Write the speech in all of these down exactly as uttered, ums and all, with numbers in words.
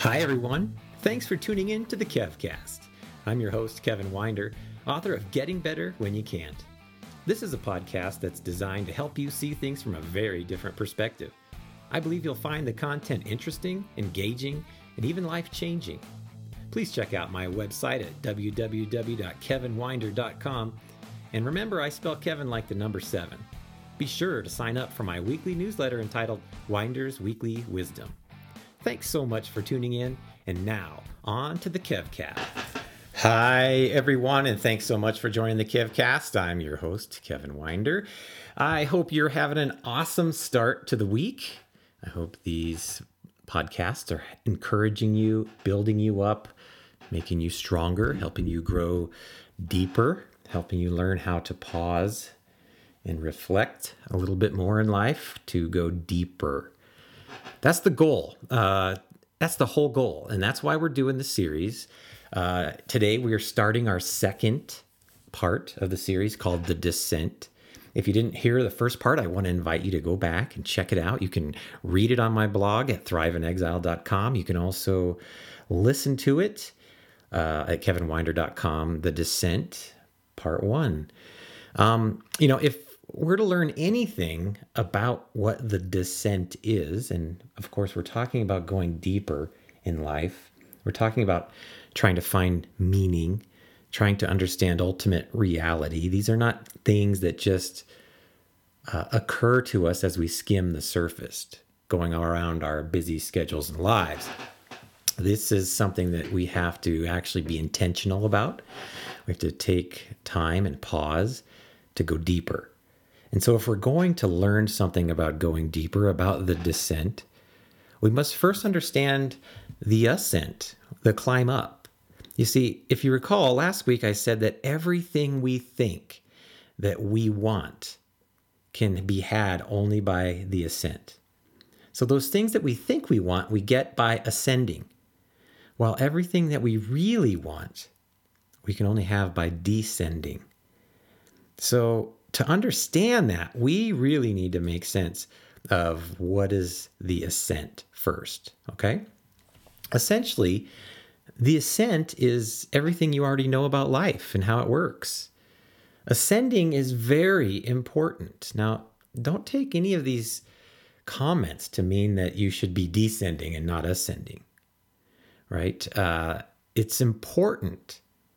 Hi, everyone. Thanks for tuning in to the KevCast. I'm your host, Kevin Winder, author of Getting Better When You Can't. This is a podcast that's designed to help you see things from a very different perspective. I believe you'll find the content interesting, engaging, and even life-changing. Please check out my website at w w w dot kevin winder dot com. And remember, I spell Kevin like the number seven. Be sure to sign up for my weekly newsletter entitled Winder's Weekly Wisdom. Thanks so much for tuning in, and now, on to the KevCast. Hi, everyone, and thanks so much for joining the KevCast. I'm your host, Kevin Winder. I hope you're having an awesome start to the week. I hope these podcasts are encouraging you, building you up, making you stronger, helping you grow deeper, helping you learn how to pause and reflect a little bit more in life to go deeper. That's the goal. Uh, that's the whole goal. And that's why we're doing the series. Uh, today, we are starting our second part of the series called The Descent. If you didn't hear the first part, I want to invite you to go back and check it out. You can read it on my blog at thrive in exile dot com. You can also listen to it uh, at kevin winder dot com, The Descent, Part one. Um, you know, if we're to learn anything about what the descent is, and of course we're talking about going deeper in life, we're talking about trying to find meaning, trying to understand ultimate reality. These are not things that just uh, occur to us as we skim the surface, going around our busy schedules and lives. This is something that we have to actually be intentional about. We have to take time and pause to go deeper. And so if we're going to learn something about going deeper, about the descent, we must first understand the ascent, the climb up. You see, if you recall, last week I said that everything we think that we want can be had only by the ascent. So those things that we think we want, we get by ascending, while everything that we really want, we can only have by descending. So to understand that, we really need to make sense of what is the ascent first, okay? Essentially, the ascent is everything you already know about life and how it works. Ascending is very important. Now, don't take any of these comments to mean that you should be descending and not ascending, right? Uh, it's important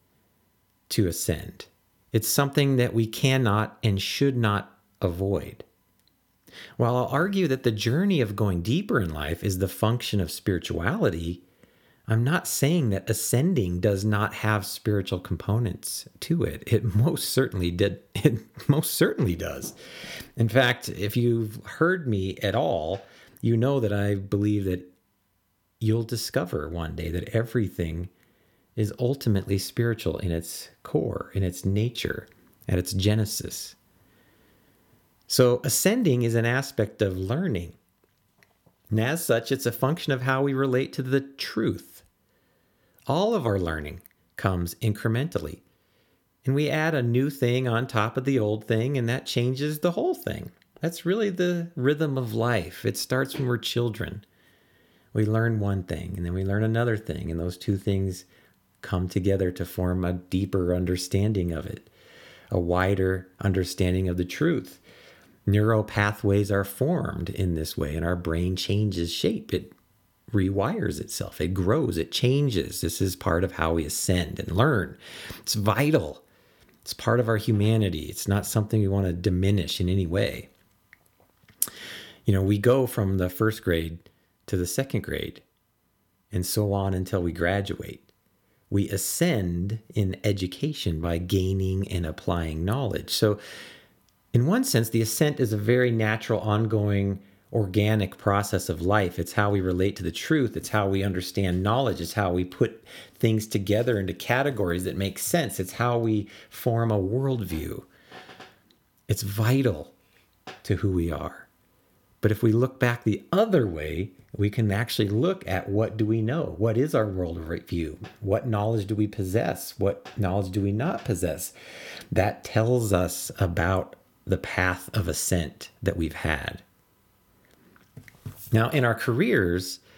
to ascend. It's something that we cannot and should not avoid. While I'll argue that the journey of going deeper in life is the function of spirituality, I'm not saying that ascending does not have spiritual components to it. It most certainly did. It most certainly does. In fact, if you've heard me at all, you know that I believe that you'll discover one day that everything is ultimately spiritual in its core, in its nature, at its genesis. So ascending is an aspect of learning. And as such, it's a function of how we relate to the truth. All of our learning comes incrementally. And we add a new thing on top of the old thing, and that changes the whole thing. That's really the rhythm of life. It starts when we're children. We learn one thing, and then we learn another thing, and those two things come together to form a deeper understanding of it, a wider understanding of the truth. Neural pathways are formed in this way, and our brain changes shape. It rewires itself. It grows. It changes. This is part of how we ascend and learn. It's vital. It's part of our humanity. It's not something we want to diminish in any way. You know, we go from the first grade to the second grade, and so on until we graduate. We ascend in education by gaining and applying knowledge. So in one sense, the ascent is a very natural, ongoing, organic process of life. It's how we relate to the truth. It's how we understand knowledge. It's how we put things together into categories that make sense. It's how we form a worldview. It's vital to who we are. But if we look back the other way, we can actually look at what do we know? What is our worldview? What knowledge do we possess? What knowledge do we not possess? That tells us about the path of ascent that we've had. Now, in our careers,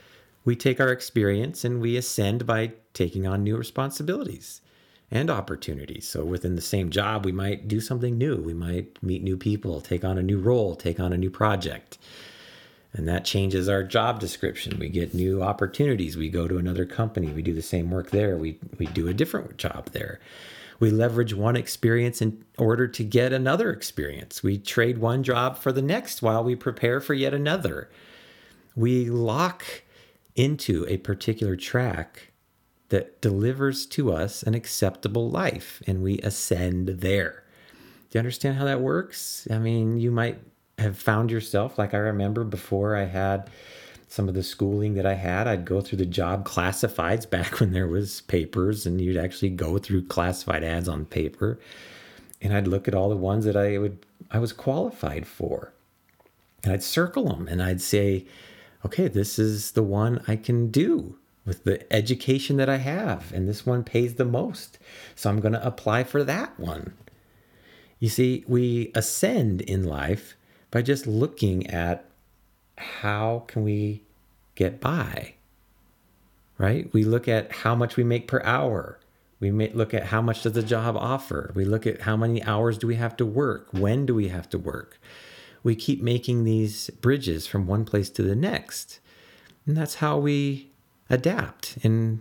We take our experience and we ascend by taking on new responsibilities and opportunities. So within the same job, we might do something new. We might meet new people, take on a new role, take on a new project. And that changes our job description. We get new opportunities. We go to another company. We do the same work there. We, we do a different job there. We leverage one experience in order to get another experience. We trade one job for the next while we prepare for yet another. We lock into a particular track that delivers to us an acceptable life, and we ascend there. Do you understand how that works? I mean, you might have found yourself, like I remember before I had some of the schooling that I had, I'd go through the job classifieds back when there was papers, and you'd actually go through classified ads on paper, and I'd look at all the ones that I would I was qualified for, and I'd circle them, and I'd say, okay, this is the one I can do with the education that I have, and this one pays the most, so I'm going to apply for that one. You see, we ascend in life by just looking at how can we get by, right? We look at how much we make per hour. We may look at how much does the job offer. We look at how many hours do we have to work? When do we have to work? We keep making these bridges from one place to the next. And that's how we adapt and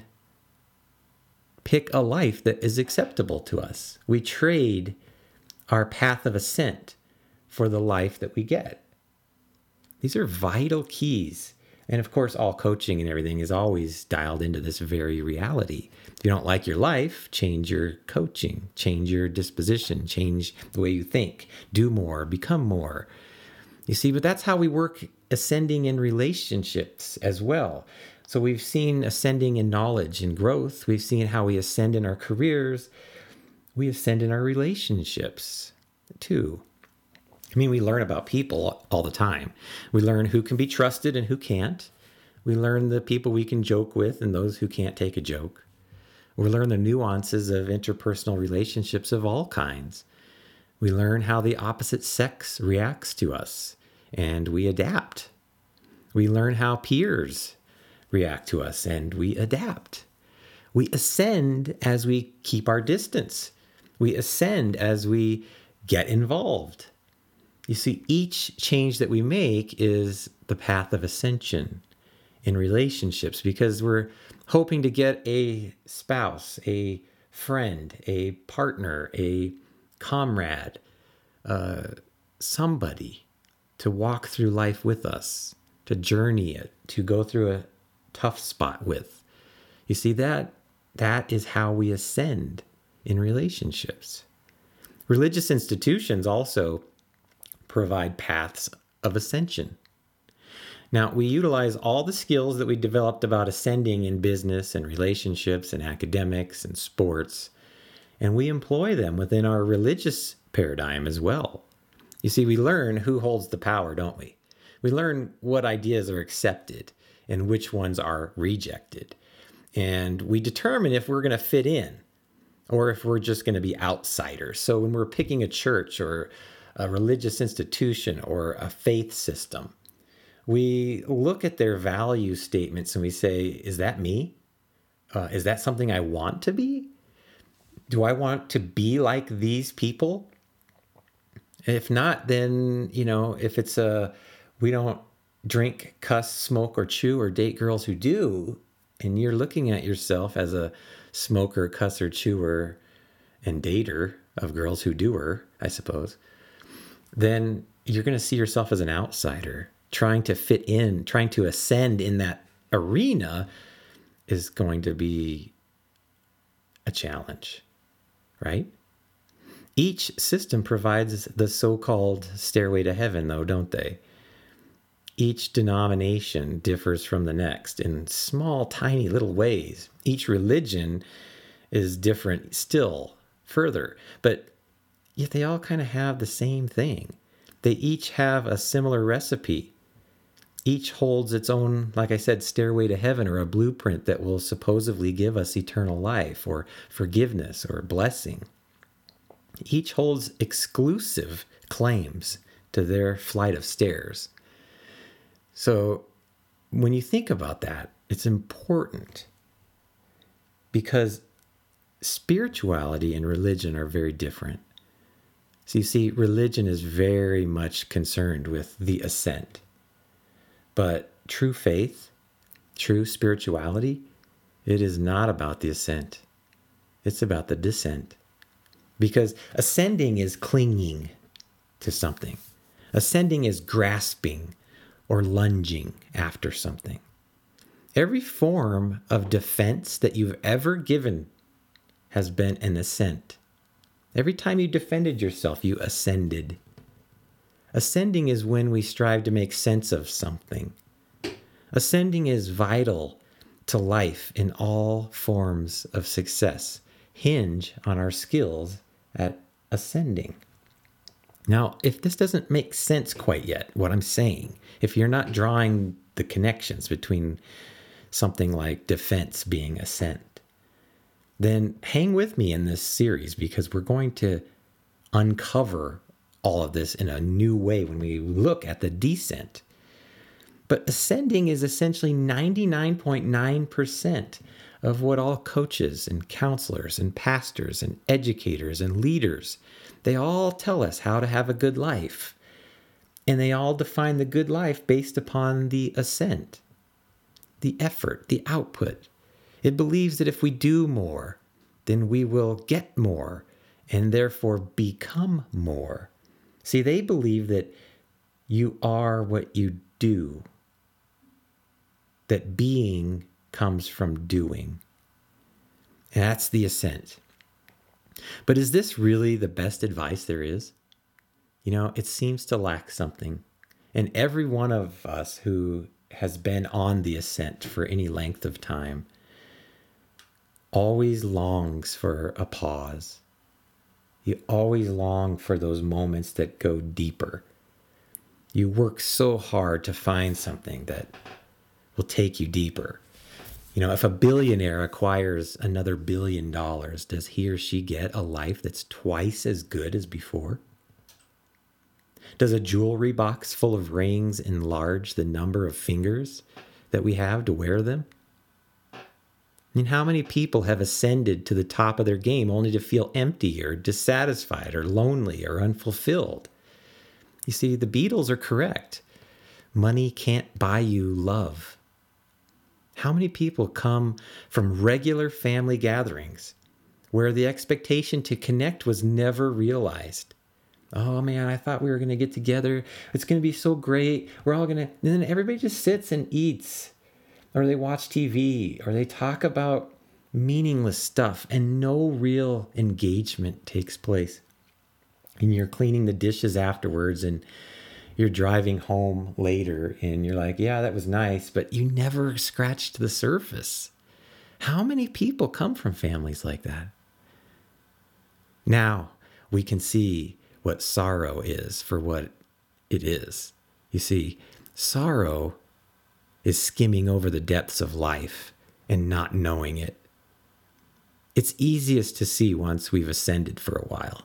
pick a life that is acceptable to us. We trade our path of ascent for the life that we get. These are vital keys. And of course, all coaching and everything is always dialed into this very reality. If you don't like your life, change your coaching, change your disposition, change the way you think, do more, become more. You see, but that's how we work ascending in relationships as well. So we've seen ascending in knowledge and growth. We've seen how we ascend in our careers. We ascend in our relationships too. I mean, we learn about people all the time. We learn who can be trusted and who can't. We learn the people we can joke with and those who can't take a joke. We learn the nuances of interpersonal relationships of all kinds. We learn how the opposite sex reacts to us, and we adapt. We learn how peers react to us, and we adapt. We ascend as we keep our distance. We ascend as we get involved. You see, each change that we make is the path of ascension in relationships, because we're hoping to get a spouse, a friend, a partner, a comrade, uh, somebody to walk through life with us, to journey it, to go through a tough spot with. You see, that that is how we ascend in relationships. Religious institutions also provide paths of ascension. Now, we utilize all the skills that we developed about ascending in business and relationships and academics and sports, and we employ them within our religious paradigm as well. You see, we learn who holds the power, don't we? We learn what ideas are accepted and which ones are rejected. And we determine if we're going to fit in or if we're just going to be outsiders. So when we're picking a church or a religious institution or a faith system, we look at their value statements and we say, is that me? Uh, is that something I want to be? Do I want to be like these people? If not, then, you know, if it's a, we don't drink, cuss, smoke, or chew, or date girls who do, and you're looking at yourself as a smoker, cusser, chewer, and dater of girls who do her, I suppose, then you're going to see yourself as an outsider. Trying to fit in, trying to ascend in that arena is going to be a challenge, right? Each system provides the so-called stairway to heaven, though, don't they? Each denomination differs from the next in small, tiny little ways. Each religion is different still further, but yet they all kind of have the same thing. They each have a similar recipe. Each holds its own, like I said, stairway to heaven, or a blueprint that will supposedly give us eternal life or forgiveness or blessing. Each holds exclusive claims to their flight of stairs. So when you think about that, It's important because spirituality and religion are very different. So you see, religion is very much concerned with the ascent. But true faith, true spirituality, it is not about the ascent. It's about the descent. Because ascending is clinging to something. Ascending is grasping or lunging after something. Every form of defense that you've ever given has been an ascent. Every time you defended yourself, you ascended. Ascending is when we strive to make sense of something. Ascending is vital to life in all forms of success. Hinge on our skills at ascending. Now, if this doesn't make sense quite yet, what I'm saying, if you're not drawing the connections between something like defense being ascent, then hang with me in this series because we're going to uncover all of this in a new way when we look at the descent. But ascending is essentially ninety-nine point nine percent of what all coaches and counselors and pastors and educators and leaders, they all tell us how to have a good life. And they all define the good life based upon the ascent, the effort, the output. It believes that if we do more, then we will get more and therefore become more. See, they believe that you are what you do, that being comes from doing. And that's the ascent. But is this really the best advice there is? You know, it seems to lack something. And every one of us who has been on the ascent for any length of time always longs for a pause. You always long for those moments that go deeper. You work so hard to find something that will take you deeper. You know, if a billionaire acquires another billion dollars, does he or she get a life that's twice as good as before? Does a jewelry box full of rings enlarge the number of fingers that we have to wear them? I mean, how many people have ascended to the top of their game only to feel empty or dissatisfied or lonely or unfulfilled? You see, the Beatles are correct. Money can't buy you love. How many people come from regular family gatherings where the expectation to connect was never realized? Oh man, I thought we were going to get together. It's going to be so great. We're all going to, and then everybody just sits and eats, or they watch T V, or they talk about meaningless stuff, and no real engagement takes place. And you're cleaning the dishes afterwards, and you're driving home later and you're like, yeah, that was nice, but you never scratched the surface. How many people come from families like that? Now we can see what sorrow is for what it is. You see, sorrow is skimming over the depths of life and not knowing it. It's easiest to see once we've ascended for a while.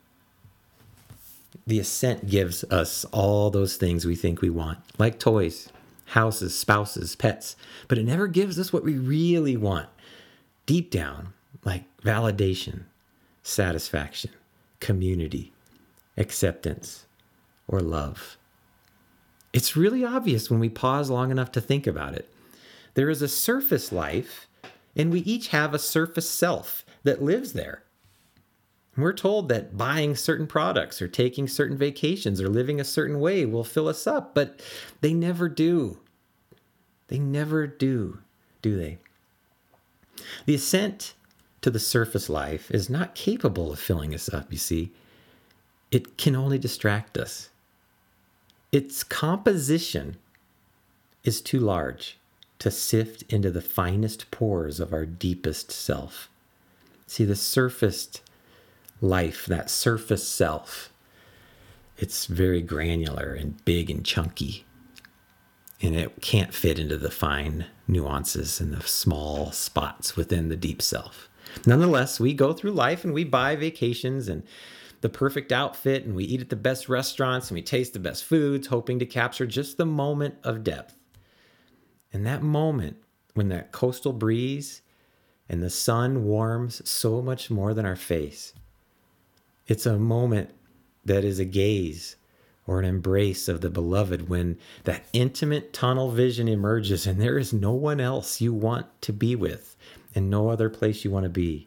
The ascent gives us all those things we think we want, like toys, houses, spouses, pets, but it never gives us what we really want. Deep down, like validation, satisfaction, community, acceptance, or love. It's really obvious when we pause long enough to think about it. There is a surface life, and we each have a surface self that lives there. We're told that buying certain products or taking certain vacations or living a certain way will fill us up, but they never do. They never do, do they? The ascent to the surface life is not capable of filling us up, you see. It can only distract us. Its composition is too large to sift into the finest pores of our deepest self. See, the surfaced life, that surface self, it's very granular and big and chunky, and it can't fit into the fine nuances and the small spots within the deep self. Nonetheless, we go through life and we buy vacations and the perfect outfit, and we eat at the best restaurants and we taste the best foods, hoping to capture just the moment of depth. And that moment when that coastal breeze and the sun warms so much more than our face. It's a moment that is a gaze or an embrace of the beloved when that intimate tunnel vision emerges and there is no one else you want to be with and no other place you want to be.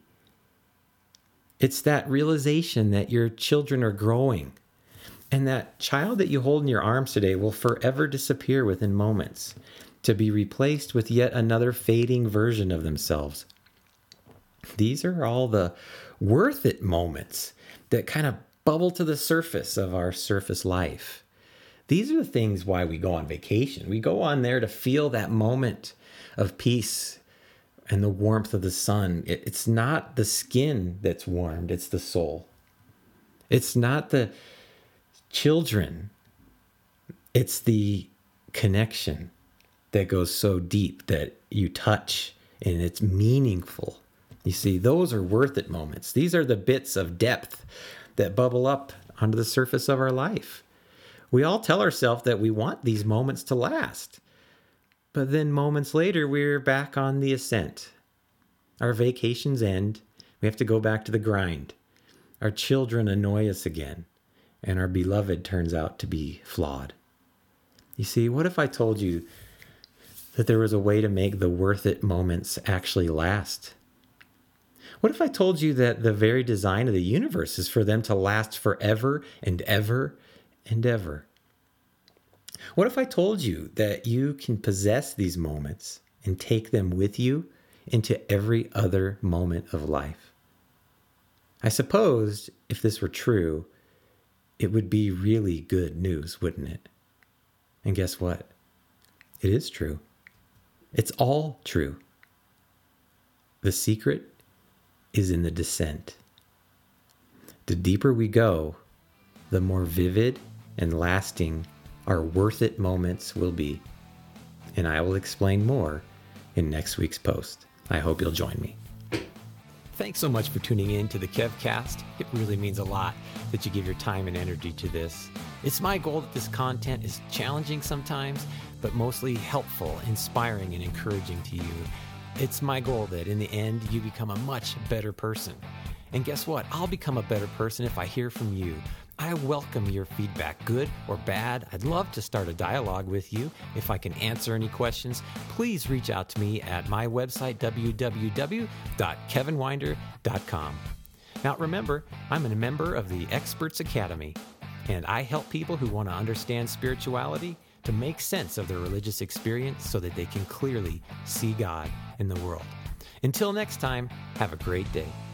It's that realization that your children are growing and that child that you hold in your arms today will forever disappear within moments to be replaced with yet another fading version of themselves. These are all the worth it moments that kind of bubble to the surface of our surface life. These are the things why we go on vacation. We go on there to feel that moment of peace and the warmth of the sun. It, it's not the skin that's warmed, it's the soul. It's not the children, it's the connection that goes so deep that you touch and it's meaningful. You see, those are worth it moments. These are the bits of depth that bubble up onto the surface of our life. We all tell ourselves that we want these moments to last. But then moments later, we're back on the ascent. Our vacations end. We have to go back to the grind. Our children annoy us again. And our beloved turns out to be flawed. You see, what if I told you that there was a way to make the worth it moments actually last? What if I told you that the very design of the universe is for them to last forever and ever and ever? What if I told you that you can possess these moments and take them with you into every other moment of life? I suppose if this were true, it would be really good news, wouldn't it? And guess what? It is true. It's all true. The secret is in the descent. The deeper we go, the more vivid and lasting our worth it moments will be. And I will explain more in next week's post. I hope you'll join me. Thanks so much for tuning in to the KevCast. It really means a lot that you give your time and energy to this. It's my goal that this content is challenging sometimes, but mostly helpful, inspiring, and encouraging to you. It's my goal that in the end, you become a much better person. And guess what? I'll become a better person if I hear from you. I welcome your feedback, good or bad. I'd love to start a dialogue with you. If I can answer any questions, please reach out to me at my website, w w w dot kevin winder dot com. Now remember, I'm a member of the Experts Academy, and I help people who want to understand spirituality to make sense of their religious experience so that they can clearly see God in the world. Until next time, have a great day.